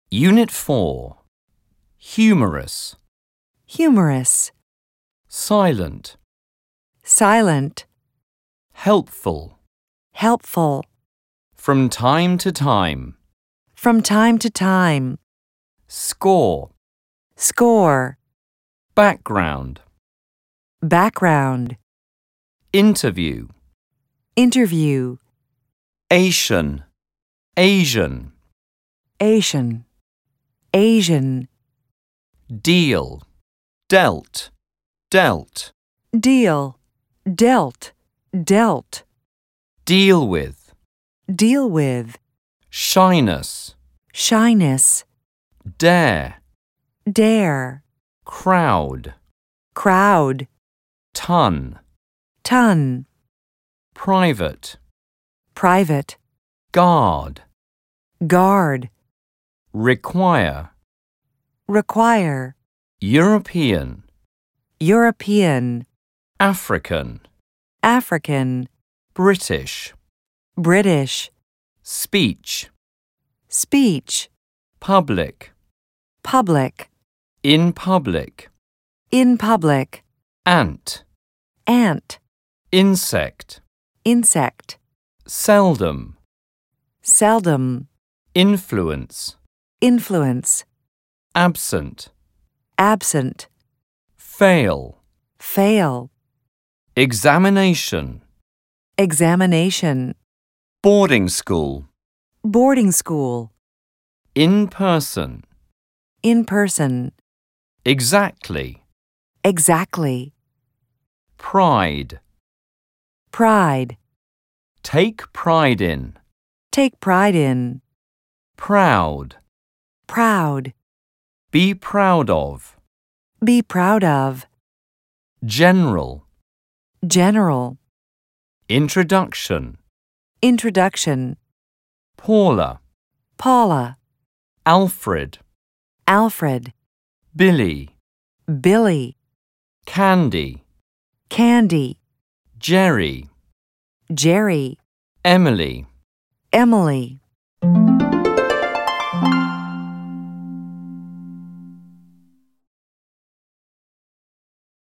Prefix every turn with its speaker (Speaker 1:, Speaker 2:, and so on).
Speaker 1: Unit 4. Humorous.
Speaker 2: humorous,
Speaker 1: Silent.
Speaker 2: silent,
Speaker 1: Helpful.
Speaker 2: helpful,
Speaker 1: From time to time.
Speaker 2: from time to time,
Speaker 1: Score.
Speaker 2: score,
Speaker 1: Background.
Speaker 2: background,
Speaker 1: Interview.
Speaker 2: interview,
Speaker 1: Asian. Asian.
Speaker 2: Asian, Asian,
Speaker 1: Deal. Dealt. Dealt.
Speaker 2: deal, dealt, dealt,
Speaker 1: Deal with.
Speaker 2: deal with,
Speaker 1: Shyness.
Speaker 2: shyness,
Speaker 1: Dare.
Speaker 2: dare,
Speaker 1: Crowd.
Speaker 2: crowd,
Speaker 1: Ton.
Speaker 2: ton,
Speaker 1: Private.
Speaker 2: private,
Speaker 1: Guard.
Speaker 2: guard,
Speaker 1: Require.
Speaker 2: require,
Speaker 1: European.
Speaker 2: European,
Speaker 1: African.
Speaker 2: African,
Speaker 1: British.
Speaker 2: British,
Speaker 1: Speech.
Speaker 2: speech,
Speaker 1: Public.
Speaker 2: public,
Speaker 1: In public.
Speaker 2: in public,
Speaker 1: Ant.
Speaker 2: ant,
Speaker 1: Insect.
Speaker 2: insect,
Speaker 1: Seldom.
Speaker 2: seldom,
Speaker 1: Influence.
Speaker 2: influence,
Speaker 1: Absent.
Speaker 2: absent,
Speaker 1: Fail.
Speaker 2: fail,
Speaker 1: Examination.
Speaker 2: examination,
Speaker 1: Boarding school.
Speaker 2: boarding school,
Speaker 1: In person.
Speaker 2: in person,
Speaker 1: Exactly.
Speaker 2: exactly,
Speaker 1: Pride.
Speaker 2: pride,
Speaker 1: Take pride in.
Speaker 2: take pride in,
Speaker 1: Proud.
Speaker 2: proud,
Speaker 1: Be proud of.
Speaker 2: be proud of,
Speaker 1: General.
Speaker 2: general,
Speaker 1: Introduction.
Speaker 2: introduction,
Speaker 1: Paula.
Speaker 2: Paula,
Speaker 1: Alfred.
Speaker 2: Alfred,
Speaker 1: Billy.
Speaker 2: Billy,
Speaker 1: Candy.
Speaker 2: Candy,
Speaker 1: Jerry.
Speaker 2: Jerry,
Speaker 1: Emily.
Speaker 2: Emily,